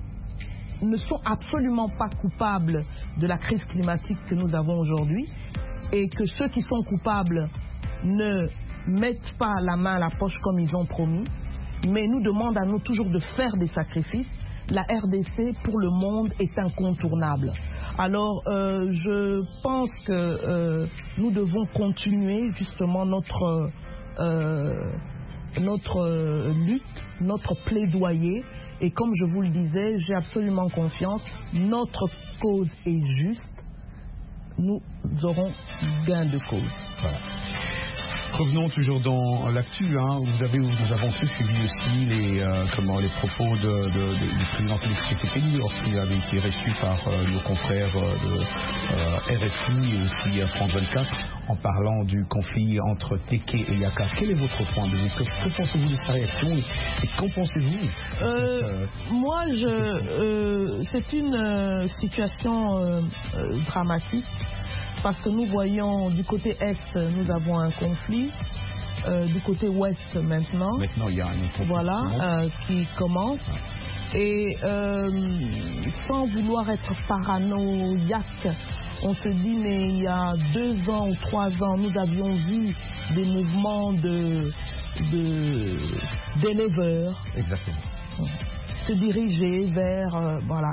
ne sont absolument pas coupables de la crise climatique que nous avons aujourd'hui, et que ceux qui sont coupables ne mettent pas la main à la poche comme ils ont promis, mais nous demandent à nous toujours de faire des sacrifices. La R D C pour le monde est incontournable. Alors euh, je pense que euh, nous devons continuer justement notre, euh, notre euh, lutte, notre plaidoyer, et comme je vous le disais, j'ai absolument confiance, notre cause est juste, nous aurons gain de cause. Voilà. Revenons toujours dans l'actu. Hein. Vous avez, nous avons tous suivi aussi les, euh, comment, les propos de, de, de, du président Félix Tshisekedi lorsqu'il avait été reçu par euh, nos confrères euh, de euh, R F I et aussi euh, France vingt-quatre en parlant du conflit entre Téké et Yaka. Quel est votre point de vue? Que, que pensez-vous de sa réaction et qu'en pensez-vous? euh, euh, Moi, je, euh, c'est une euh, situation euh, euh, dramatique. Parce que nous voyons du côté Est, nous avons un conflit, euh, du côté Ouest maintenant. Maintenant, il y a un conflit. Voilà, euh, qui commence. Et euh, sans vouloir être paranoïaque, on se dit, mais il y a deux ans ou trois ans, nous avions vu des mouvements de, de, d'éleveurs. Exactement. Se diriger vers, euh, voilà.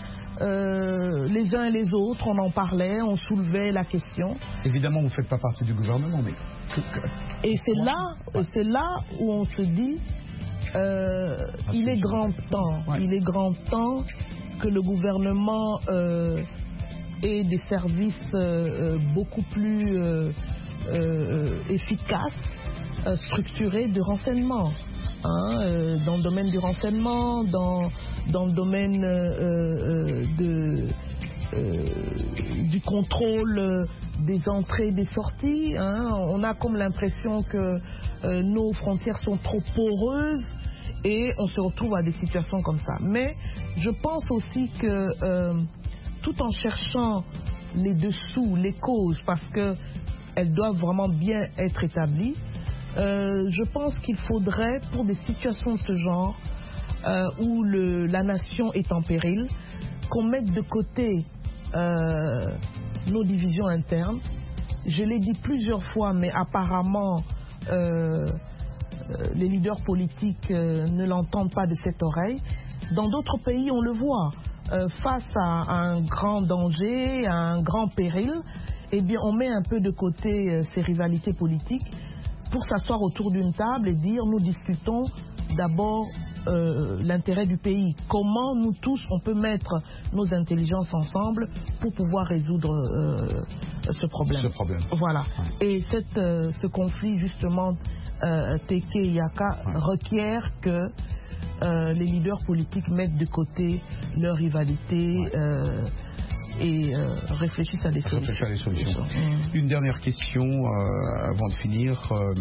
Euh, les uns et les autres, on en parlait, on soulevait la question. Évidemment, vous ne faites pas partie du gouvernement, mais... Et c'est là, c'est là où on se dit, euh, il est grand temps, ouais. il est grand temps que le gouvernement euh, ait des services euh, beaucoup plus euh, euh, efficaces, euh, structurés de renseignement. Hein, euh, dans le domaine du renseignement, dans, dans le domaine euh, euh, de, euh, du contrôle euh, des entrées et des sorties. Hein. On a comme l'impression que euh, nos frontières sont trop poreuses et on se retrouve à des situations comme ça. Mais je pense aussi que euh, tout en cherchant les dessous, les causes, parce qu'elles doivent vraiment bien être établies, Euh, je pense qu'il faudrait, pour des situations de ce genre, euh, où le, la nation est en péril, qu'on mette de côté euh, nos divisions internes. Je l'ai dit plusieurs fois, mais apparemment, euh, les leaders politiques euh, ne l'entendent pas de cette oreille. Dans d'autres pays, on le voit. Euh, face à, à un grand danger, à un grand péril, eh bien, on met un peu de côté euh, ces rivalités politiques pour s'asseoir autour d'une table et dire nous discutons d'abord euh, l'intérêt du pays. Comment nous tous on peut mettre nos intelligences ensemble pour pouvoir résoudre euh, ce problème. Ce problème. Voilà. Ouais. Et cette, euh, ce conflit justement euh, Teke et Yaka ouais. requiert que euh, les leaders politiques mettent de côté leur rivalité. Ouais. Euh, et euh, réfléchissent à des solutions. Réfléchir à des solutions. Mmh. Une dernière question euh, avant de finir. Euh,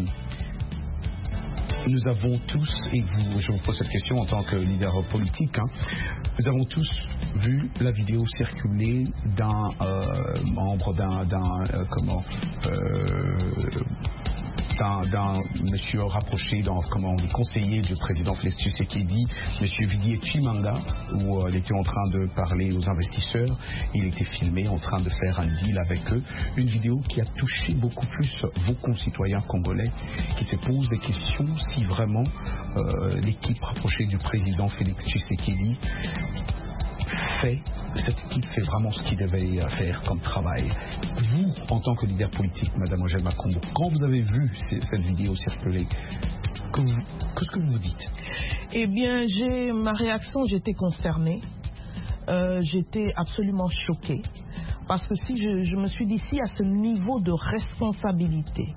nous avons tous, et vous, je vous pose cette question en tant que leader politique, hein, nous avons tous vu la vidéo circuler d'un euh, membre d'un, d'un euh, comment euh, d'un, d'un monsieur rapproché, dans, comment on dit, conseiller du président Félix Tshisekedi, monsieur Vidi Chimanga, où euh, il était en train de parler aux investisseurs, il était filmé en train de faire un deal avec eux, une vidéo qui a touché beaucoup plus vos concitoyens congolais, qui se posent des questions si vraiment euh, l'équipe rapprochée du président Félix Tshisekedi fait, cette équipe fait vraiment ce qu'il devait faire comme travail. Vous, en tant que leader politique, Madame Angèle Makombo, quand vous avez vu cette vidéo circuler, que vous, qu'est-ce que vous vous dites? Eh bien, j'ai, ma réaction, j'étais consternée. Euh, j'étais absolument choquée. Parce que si je, je me suis dit, si à ce niveau de responsabilité,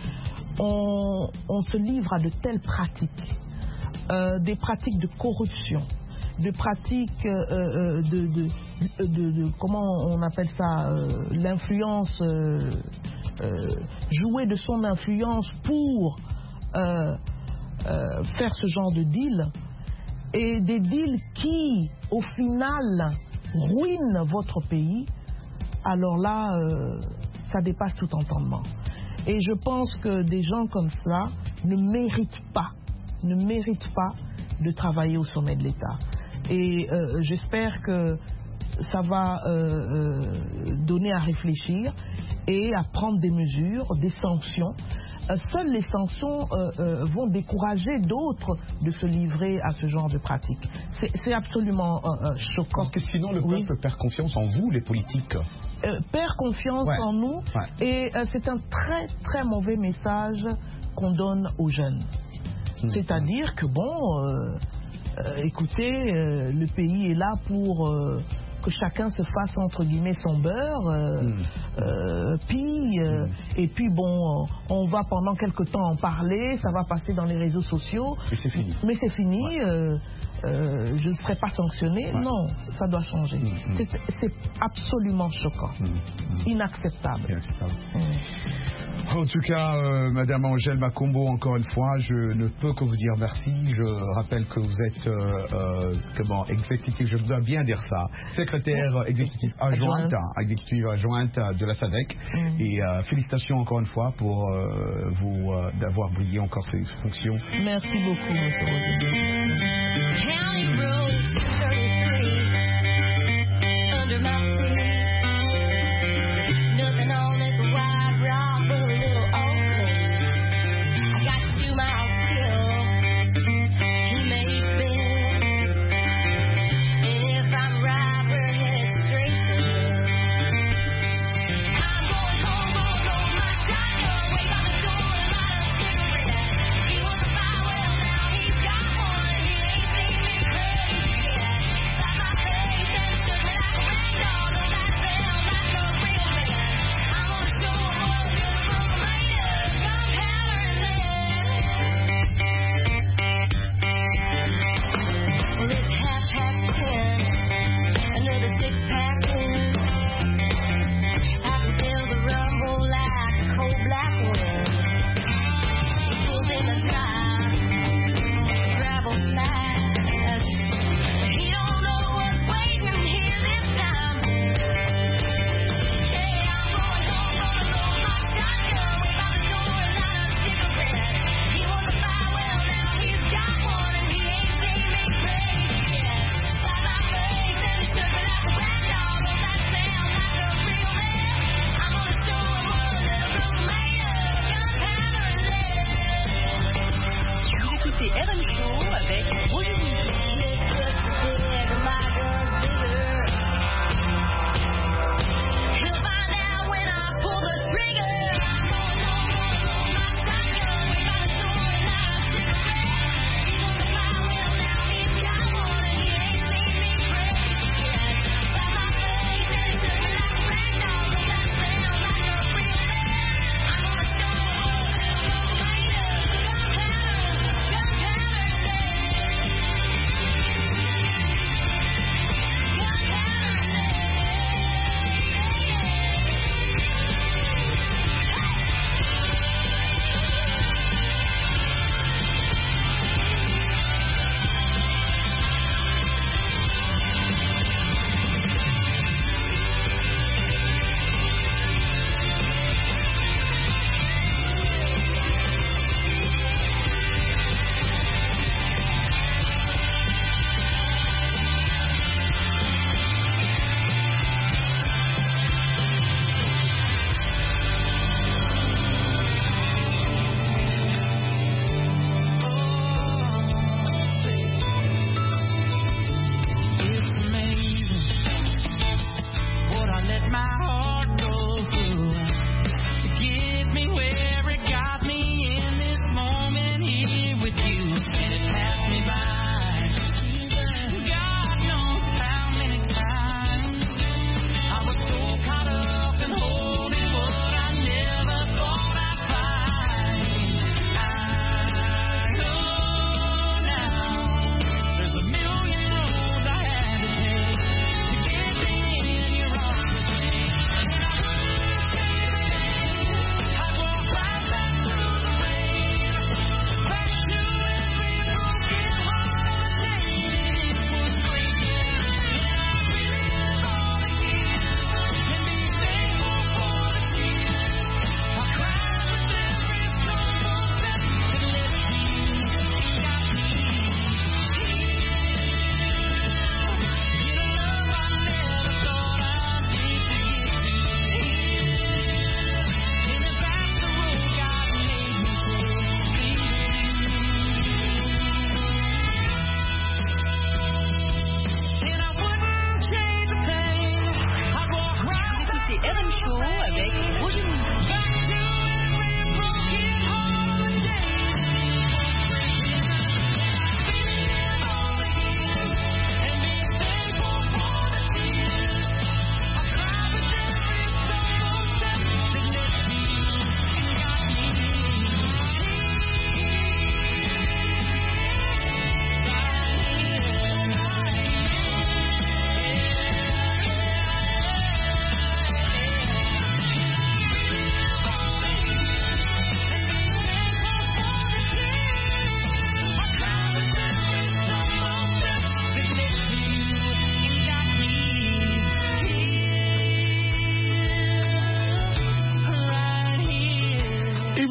on, on se livre à de telles pratiques, euh, des pratiques de corruption, de pratiques euh, de, de, de, de, de, comment on appelle ça, euh, l'influence, euh, euh, jouer de son influence pour euh, euh, faire ce genre de deal, et des deals qui, au final, ruinent votre pays, alors là, euh, ça dépasse tout entendement. Et je pense que des gens comme cela ne méritent pas, ne méritent pas de travailler au sommet de l'État. Et euh, j'espère que ça va euh, euh, donner à réfléchir et à prendre des mesures, des sanctions. Euh, seules les sanctions euh, euh, vont décourager d'autres de se livrer à ce genre de pratiques. C'est, c'est absolument euh, euh, choquant. Parce que sinon le oui. peuple perd confiance en vous, les politiques. Euh, perd confiance ouais. en nous ouais. et euh, c'est un très très mauvais message qu'on donne aux jeunes. Mmh. C'est-à-dire que bon... Euh, Euh, écoutez, euh, le pays est là pour euh, que chacun se fasse entre guillemets son beurre, euh, mmh. euh, puis, euh, mmh. et puis bon, on va pendant quelque temps en parler, ça va passer dans les réseaux sociaux. Et c'est fini. Mais c'est fini. Ouais. Euh, euh, je ne serai pas sanctionné. Ouais. Non, ça doit changer. Mmh. C'est, c'est absolument choquant, mmh. inacceptable. Inacceptable. Mmh. En tout cas, euh, Madame Angèle Makombo, encore une fois, je ne peux que vous dire merci. Je rappelle que vous êtes euh, euh, comment exécutif, je dois bien dire ça, secrétaire exécutif adjointe, exécutive adjointe de la SADC. Mm. Et euh, félicitations encore une fois pour euh, vous euh, d'avoir brillé encore ces fonctions. Merci beaucoup, Monsieur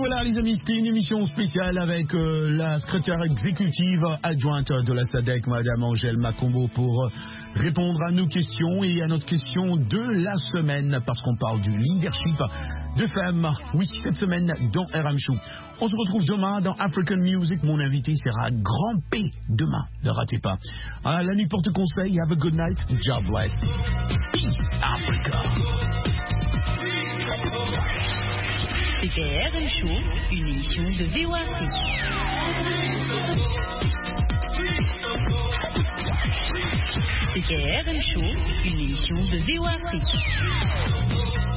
Voilà les amis, c'était une émission spéciale avec euh, la secrétaire exécutive adjointe de la S A D C, Madame Angèle Makombo, pour euh, répondre à nos questions et à notre question de la semaine, parce qu'on parle du leadership de femmes. Oui, cette semaine dans R M Show. On se retrouve demain dans African Music. Mon invité sera Grand P demain. Ne ratez pas. À la nuit porte conseil. Have a good night. God bless. Peace, Africa. C'était R M Show, une émission de V O A Afrique. C'était R M Show, une émission de V O A Afrique.